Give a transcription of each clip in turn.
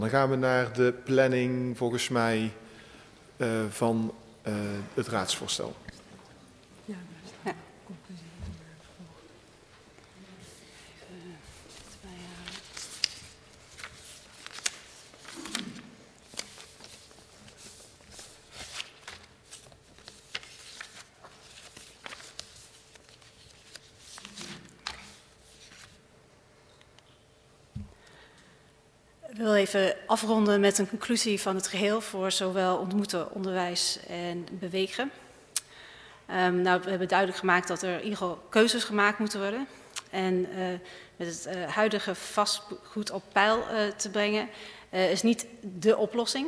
Dan gaan we naar de planning, volgens mij, van het raadsvoorstel. Ja. Ik wil even afronden met een conclusie van het geheel voor zowel ontmoeten, onderwijs en bewegen. We hebben duidelijk gemaakt dat er in ieder geval keuzes gemaakt moeten worden. En met het huidige vastgoed op peil te brengen is niet de oplossing.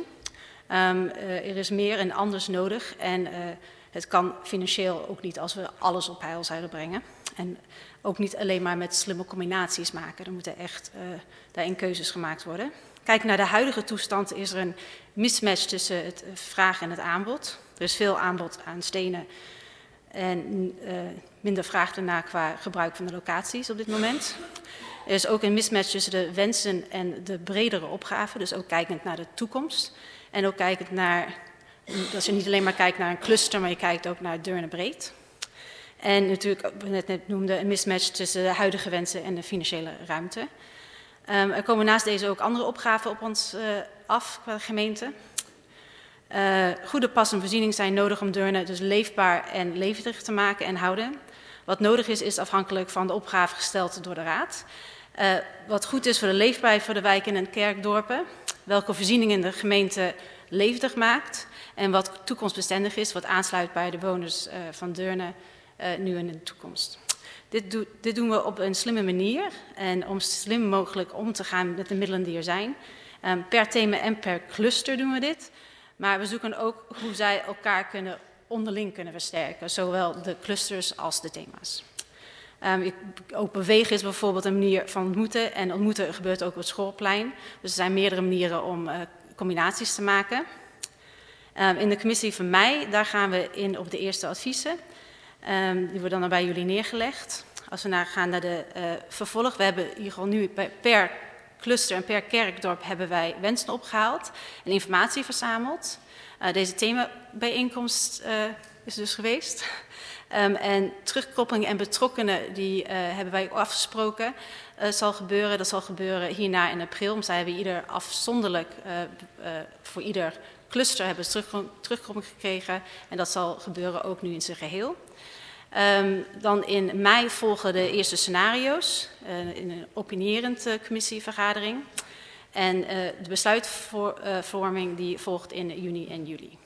Er is meer en anders nodig en het kan financieel ook niet als we alles op peil zouden brengen. En ook niet alleen maar met slimme combinaties maken. Er moeten echt daarin keuzes gemaakt worden. Kijk naar de huidige toestand is er een mismatch tussen het vraag en het aanbod. Er is veel aanbod aan stenen en minder vraag ernaar qua gebruik van de locaties op dit moment. Er is ook een mismatch tussen de wensen en de bredere opgaven. Dus ook kijkend naar de toekomst. En ook kijkend naar, dat je niet alleen maar kijkt naar een cluster, maar je kijkt ook naar Deurne breed. En natuurlijk, wat we net noemden, een mismatch tussen de huidige wensen en de financiële ruimte. Er komen naast deze ook andere opgaven op ons af qua gemeente. Goede pas en voorziening zijn nodig om Deurne dus leefbaar en levendig te maken en houden. Wat nodig is afhankelijk van de opgave gesteld door de Raad. Wat goed is voor de leefbaarheid voor de wijken en kerkdorpen. Welke voorzieningen de gemeente levendig maakt. En wat toekomstbestendig is, wat aansluit bij de bewoners van Deurne nu en in de toekomst. Dit doen we op een slimme manier en om slim mogelijk om te gaan met de middelen die er zijn. Per thema en per cluster doen we dit. Maar we zoeken ook hoe zij elkaar onderling kunnen versterken. Zowel de clusters als de thema's. Ook bewegen is bijvoorbeeld een manier van ontmoeten. En ontmoeten gebeurt ook op het schoolplein. Dus er zijn meerdere manieren om combinaties te maken. In de commissie van mei, daar gaan we in op de eerste adviezen. Die worden dan bij jullie neergelegd. Als we gaan naar de vervolg, we hebben in ieder geval nu per cluster en per kerkdorp hebben wij wensen opgehaald en informatie verzameld. Deze themabijeenkomst is dus geweest. En terugkoppeling en betrokkenen die hebben wij ook afgesproken. Dat zal gebeuren hierna in april. Want zij hebben ieder afzonderlijk voor ieder cluster hebben ze terugkoppeling gekregen. En dat zal gebeuren ook nu in zijn geheel. Dan in mei volgen de eerste scenario's in een opinierend commissievergadering. En de besluitvorming die volgt in juni en juli.